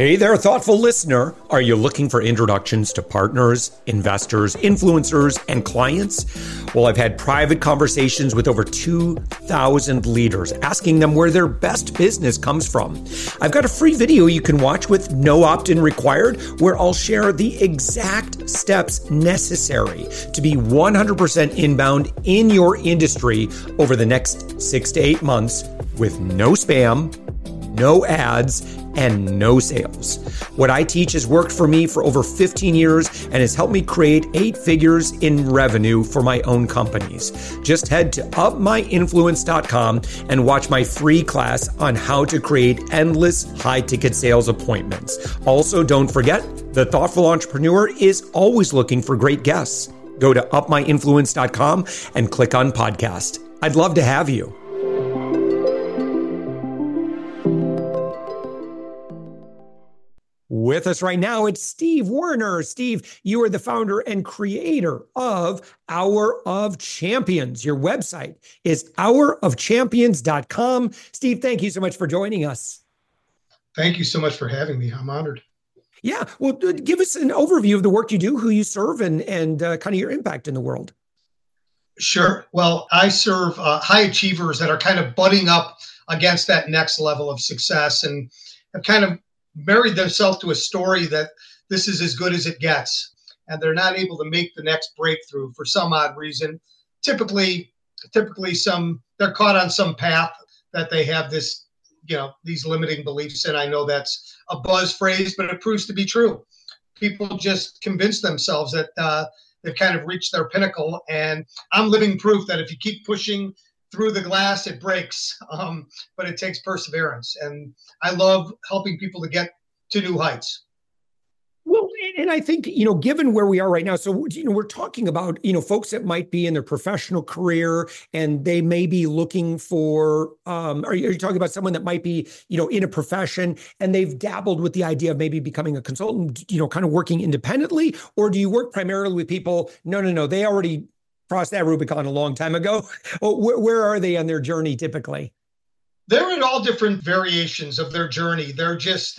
Hey there, thoughtful listener. Are you looking for introductions to partners, investors, influencers, and clients? Well, I've had private conversations with over 2,000 leaders, asking them where their best business comes from. I've got a free video you can watch with no opt-in required, where I'll share the exact steps necessary to be 100% inbound in your industry over the next 6 to 8 months with no spam, no ads, and no sales. What I teach has worked for me for over 15 years and has helped me create 8 figures in revenue for my own companies. Just head to upmyinfluence.com and watch my free class on how to create endless high-ticket sales appointments. Also, don't forget, the thoughtful entrepreneur is always looking for great guests. Go to upmyinfluence.com and click on podcast. I'd love to have you. With us right now, it's Steve Werner. Steve, you are the founder and creator of Hour of Champions. Your website is hourofchampions.com. Steve, thank you so much for joining us. Thank you so much for having me. I'm honored. Yeah, well, give us an overview of the work you do, who you serve, and kind of your impact in the world. Sure. Well, I serve high achievers that are kind of butting up against that next level of success and have kind of married themselves to a story that this is as good as it gets, and they're not able to make the next breakthrough for some odd reason. Typically they're caught on some path that they have this, these limiting beliefs. And I know that's a buzz phrase, but it proves to be true. People just convince themselves that they've kind of reached their pinnacle. And I'm living proof that if you keep pushing through the glass, it breaks, but it takes perseverance. And I love helping people to get to new heights. Well, and I think, given where we are right now, so, we're talking about, folks that might be in their professional career and they may be looking for, are you talking about someone that might be, in a profession and they've dabbled with the idea of maybe becoming a consultant, kind of working independently? Or do you work primarily with people? No, they already crossed that Rubicon a long time ago. Where are they on their journey typically? They're in all different variations of their journey. They're just,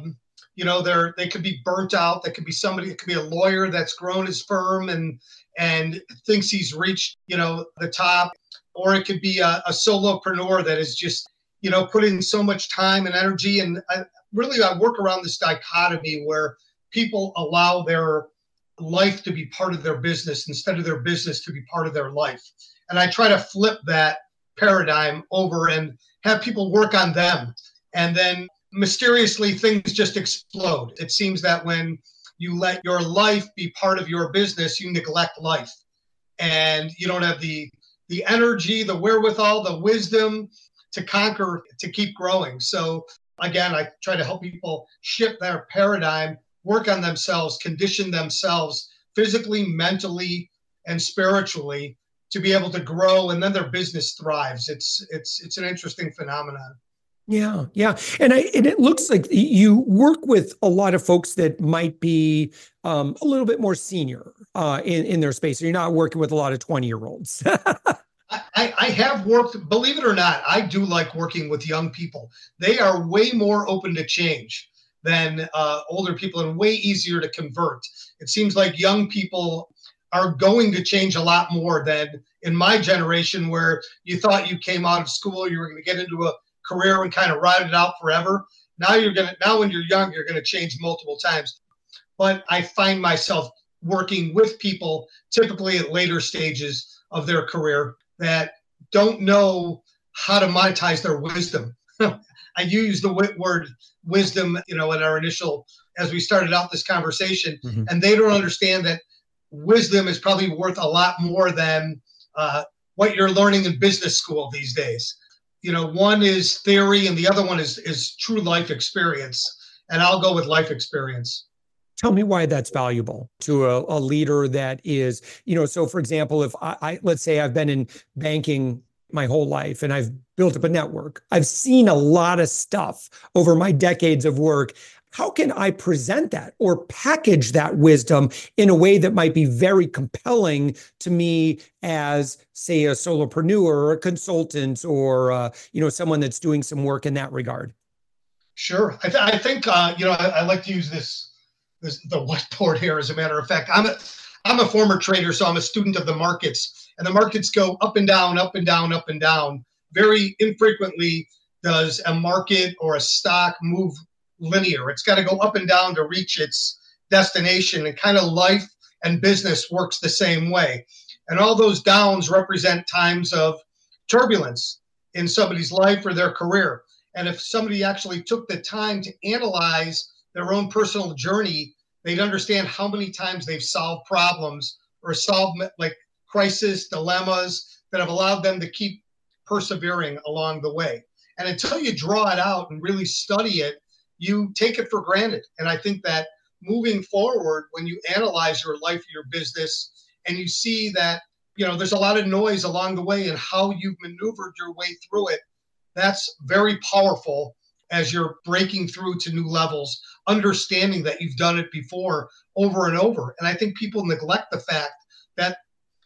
they could be burnt out. That could be somebody, it could be a lawyer that's grown his firm and thinks he's reached, the top, or it could be a solopreneur that is just, put in so much time and energy. And I work around this dichotomy where people allow their life to be part of their business instead of their business to be part of their life. And I try to flip that paradigm over and have people work on them. And then mysteriously things just explode. It seems that when you let your life be part of your business, you neglect life. And you don't have the energy, the wherewithal, the wisdom to conquer, to keep growing. So again, I try to help people shift their paradigm, work on themselves, condition themselves physically, mentally, and spiritually to be able to grow, and then their business thrives. It's an interesting phenomenon. Yeah. And it looks like you work with a lot of folks that might be a little bit more senior in their space. So you're not working with a lot of 20-year-olds. I have worked, believe it or not, I do like working with young people. They are way more open to change than older people and way easier to convert. It seems like young people are going to change a lot more than in my generation, where you thought you came out of school, you were going to get into a career and kind of ride it out forever. Now when you're young, you're going to change multiple times. But I find myself working with people typically at later stages of their career that don't know how to monetize their wisdom. I use the word wisdom, in our initial, as we started out this conversation, and they don't understand that wisdom is probably worth a lot more than what you're learning in business school these days. One is theory and the other one is true life experience. And I'll go with life experience. Tell me why that's valuable to a leader that is, so for example, if let's say I've been in banking my whole life and I've built up a network, I've seen a lot of stuff over my decades of work. How can I present that or package that wisdom in a way that might be very compelling to me as, say, a solopreneur or a consultant or, someone that's doing some work in that regard? Sure. I think, I like to use the whiteboard here. As a matter of fact, I'm a former trader, so I'm a student of the markets, and the markets go up and down, up and down, up and down. Very infrequently does a market or a stock move linear. It's got to go up and down to reach its destination, and kind of life and business works the same way. And all those downs represent times of turbulence in somebody's life or their career. And if somebody actually took the time to analyze their own personal journey, they'd understand how many times they've solved problems or solved like crisis dilemmas that have allowed them to keep persevering along the way. And until you draw it out and really study it, you take it for granted. And I think that moving forward, when you analyze your life, your business, and you see that, there's a lot of noise along the way and how you've maneuvered your way through it, that's very powerful as you're breaking through to new levels, understanding that you've done it before over and over. And I think people neglect the fact that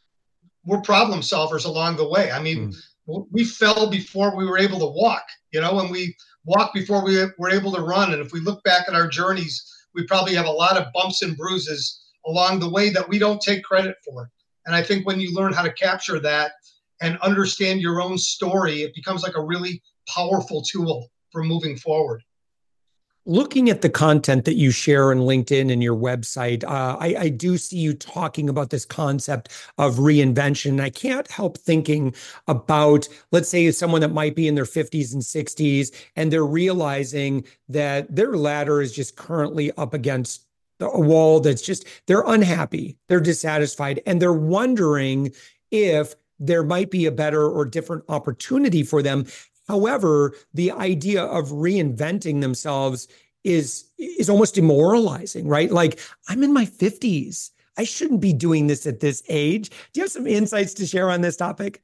we're problem solvers along the way. I mean, we fell before we were able to walk, and we walked before we were able to run. And if we look back at our journeys, we probably have a lot of bumps and bruises along the way that we don't take credit for. And I think when you learn how to capture that and understand your own story, it becomes like a really powerful tool for moving forward. Looking at the content that you share on LinkedIn and your website, I do see you talking about this concept of reinvention. And I can't help thinking about, let's say, someone that might be in their 50s and 60s, and they're realizing that their ladder is just currently up against a wall that's just, they're unhappy, they're dissatisfied, and they're wondering if there might be a better or different opportunity for them. However, the idea of reinventing themselves is almost demoralizing, right? Like, I'm in my 50s. I shouldn't be doing this at this age. Do you have some insights to share on this topic?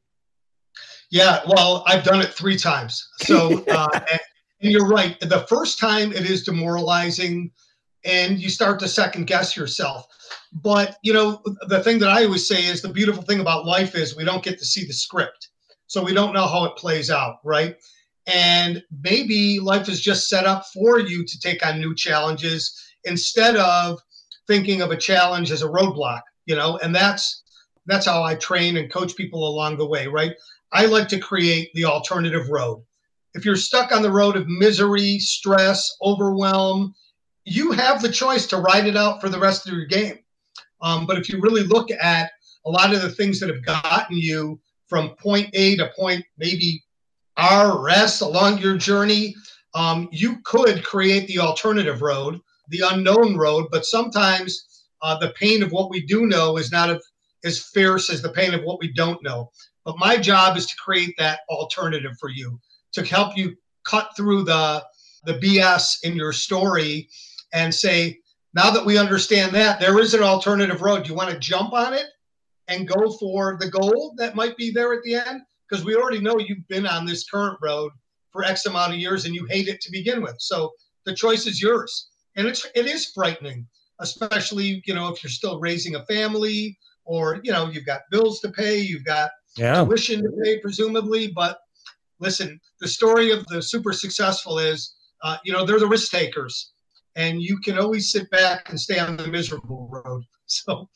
Yeah, well, I've done it 3 times. So, and you're right. The first time it is demoralizing and you start to second guess yourself. But, the thing that I always say is the beautiful thing about life is we don't get to see the script. So we don't know how it plays out, right? And maybe life is just set up for you to take on new challenges instead of thinking of a challenge as a roadblock, and that's how I train and coach people along the way, right? I like to create the alternative road. If you're stuck on the road of misery, stress, overwhelm, you have the choice to ride it out for the rest of your game. But if you really look at a lot of the things that have gotten you from point A to point maybe R or S along your journey, you could create the alternative road, the unknown road. But sometimes the pain of what we do know is not as fierce as the pain of what we don't know. But my job is to create that alternative for you, to help you cut through the BS in your story and say, now that we understand that, there is an alternative road. Do you want to jump on it and go for the goal that might be there at the end? Because we already know you've been on this current road for X amount of years and you hate it to begin with. So the choice is yours. And it is frightening, especially, if you're still raising a family or, you've got bills to pay, you've got tuition to pay, presumably. But listen, the story of the super successful is, they're the risk takers. And you can always sit back and stay on the miserable road. So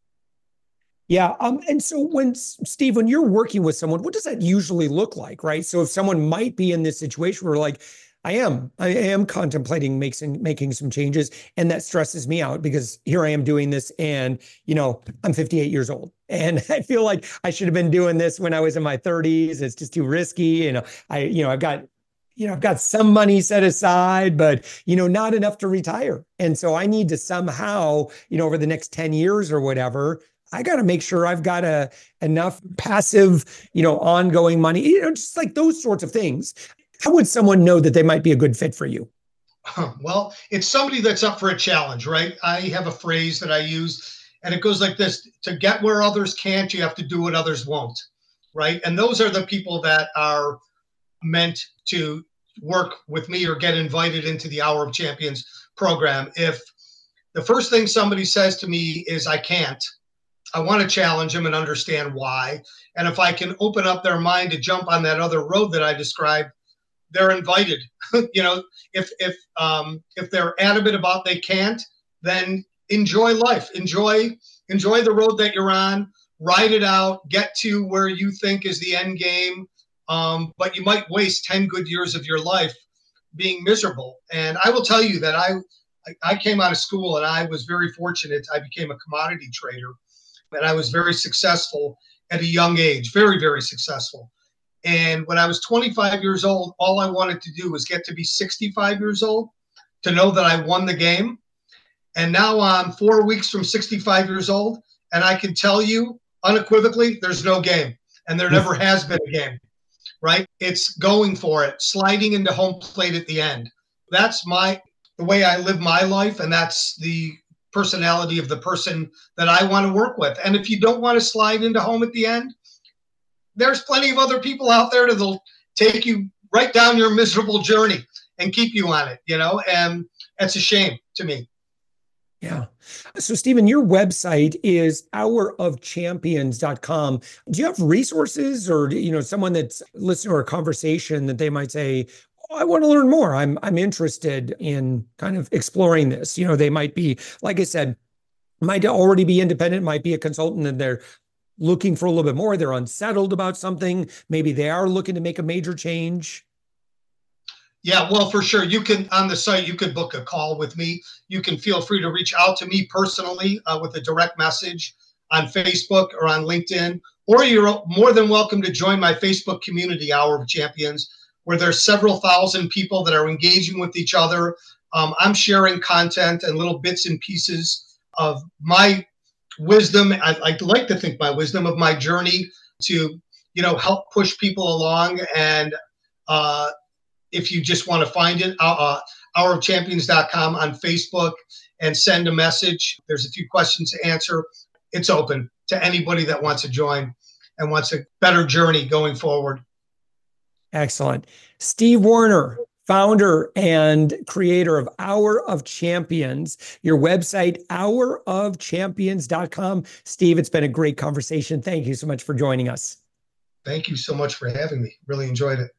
yeah. And so Steve, when you're working with someone, what does that usually look like, right? So if someone might be in this situation where like, I am contemplating making some changes, and that stresses me out because here I am doing this and, I'm 58 years old and I feel like I should have been doing this when I was in my 30s. It's just too risky. I've got some money set aside, but, not enough to retire. And so I need to somehow, over the next 10 years or whatever, I got to make sure I've got enough passive, ongoing money, just like those sorts of things. How would someone know that they might be a good fit for you? Well, it's somebody that's up for a challenge, right? I have a phrase that I use, and it goes like this: to get where others can't, you have to do what others won't, right? And those are the people that are meant to work with me or get invited into the Hour of Champions program. If the first thing somebody says to me is, I can't, I want to challenge them and understand why. And if I can open up their mind to jump on that other road that I described, they're invited. If they're adamant about they can't, then enjoy life. Enjoy the road that you're on. Ride it out. Get to where you think is the end game. But you might waste 10 good years of your life being miserable. And I will tell you that I came out of school and I was very fortunate. I became a commodity trader, and I was very successful at a young age, very, very successful. And when I was 25 years old, all I wanted to do was get to be 65 years old to know that I won the game. And now I'm 4 weeks from 65 years old, and I can tell you unequivocally, there's no game, and there never has been a game, right? It's going for it, sliding into home plate at the end. That's the way I live my life, and that's the personality of the person that I want to work with. And if you don't want to slide into home at the end, there's plenty of other people out there that'll take you right down your miserable journey and keep you on it, and it's a shame to me. Yeah. So, Stephen, your website is hourofchampions.com. Do you have resources or, someone that's listening to our conversation that they might say, I want to learn more. I'm interested in kind of exploring this. They might be, like I said, might already be independent, might be a consultant, and they're looking for a little bit more. They're unsettled about something. Maybe they are looking to make a major change. Yeah, well, for sure. You can, on the site, you could book a call with me. You can feel free to reach out to me personally with a direct message on Facebook or on LinkedIn, or you're more than welcome to join my Facebook community, Hour of Champions, where there's several thousand people that are engaging with each other. I'm sharing content and little bits and pieces of my wisdom. I like to think my wisdom of my journey to, help push people along. And if you just want to find it, hourofchampions.com on Facebook and send a message. There's a few questions to answer. It's open to anybody that wants to join and wants a better journey going forward. Excellent. Steve Warner, founder and creator of Hour of Champions, your website, hourofchampions.com. Steve, it's been a great conversation. Thank you so much for joining us. Thank you so much for having me. Really enjoyed it.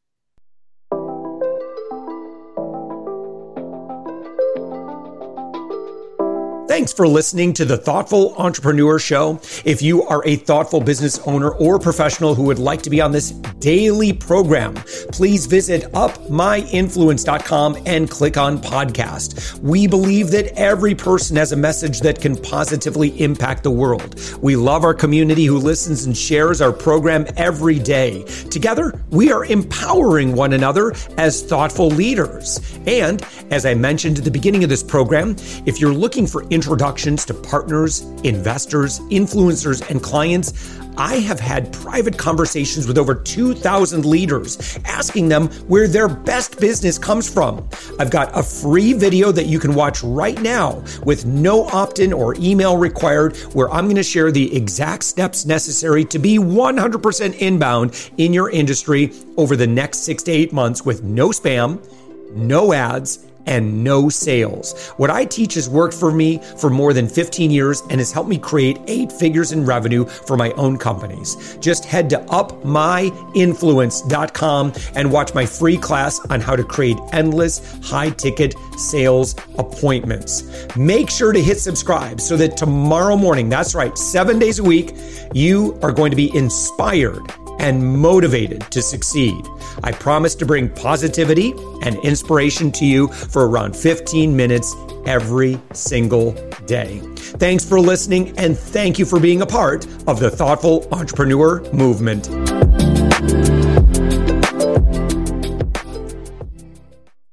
Thanks for listening to the Thoughtful Entrepreneur Show. If you are a thoughtful business owner or professional who would like to be on this daily program, please visit upmyinfluence.com and click on podcast. We believe that every person has a message that can positively impact the world. We love our community who listens and shares our program every day. Together, we are empowering one another as thoughtful leaders. And as I mentioned at the beginning of this program, if you're looking for introductions to partners, investors, influencers, and clients, I have had private conversations with over 2,000 leaders, asking them where their best business comes from. I've got a free video that you can watch right now with no opt-in or email required, where I'm going to share the exact steps necessary to be 100% inbound in your industry over the next 6 to 8 months with no spam, no ads, and no sales. What I teach has worked for me for more than 15 years and has helped me create 8 figures in revenue for my own companies. Just head to upmyinfluence.com and watch my free class on how to create endless high-ticket sales appointments. Make sure to hit subscribe so that tomorrow morning, that's right, 7 days a week, you are going to be inspired and motivated to succeed. I promise to bring positivity and inspiration to you for around 15 minutes every single day. Thanks for listening, and thank you for being a part of the Thoughtful Entrepreneur Movement.